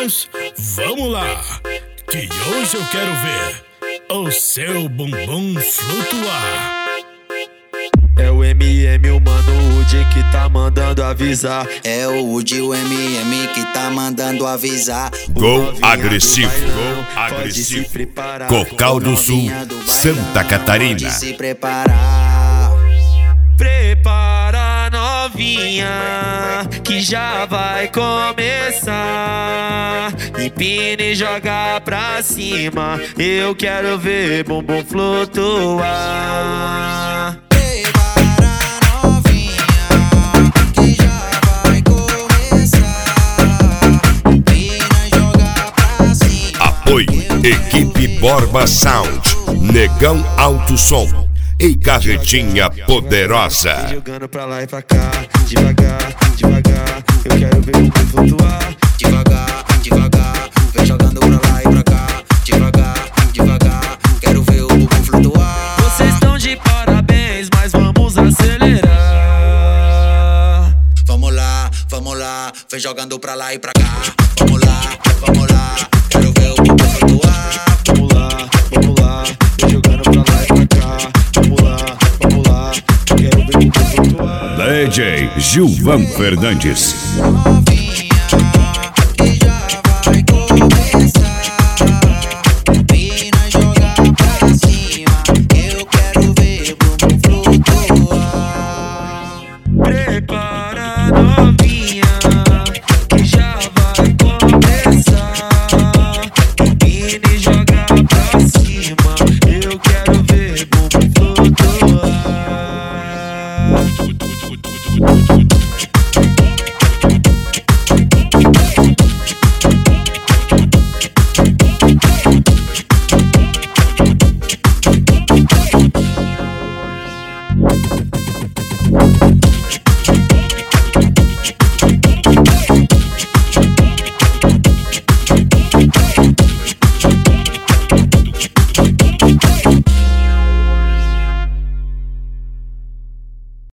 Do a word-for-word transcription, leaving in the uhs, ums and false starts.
novinhas, vamos lá, que hoje eu quero ver o seu bumbum flutuar. É o M M, o mano Woody que tá mandando avisar. É o Woody, o M M que tá mandando avisar. Gol agressivo, gol agressivo. Cocal do Sul, Santa Catarina. Pode se preparar. Prepara, novinha, que já vai começar. Empina e joga pra cima. Eu quero ver bumbum flutuar. Apoio Equipe Borba Sound, Negão Alto Som e Carretinha Poderosa. Jogando pra lá e pra cá, devagar, devagar. Eu quero ver o bumbum flutuar. Devagar, devagar. Vem jogando pra lá e pra cá. Devagar, devagar. Quero ver o bumbum flutuar. Vocês estão de parabéns, mas vamos acelerar. Vamos lá, vamos lá. Vem jogando pra lá e pra cá. Vamos lá, vamos lá. Quero ver o bumbum flutuar. Vamos lá, vamos lá. Vem jogando pra lá e pra cá. Vamos lá, vamos lá. Quero ver o bumbum flutuar. D J Gilvan Fernandes. Prepara, novinha, que já vai começar. Empina e joga pra cima. Eu quero ver bumbum flutuar.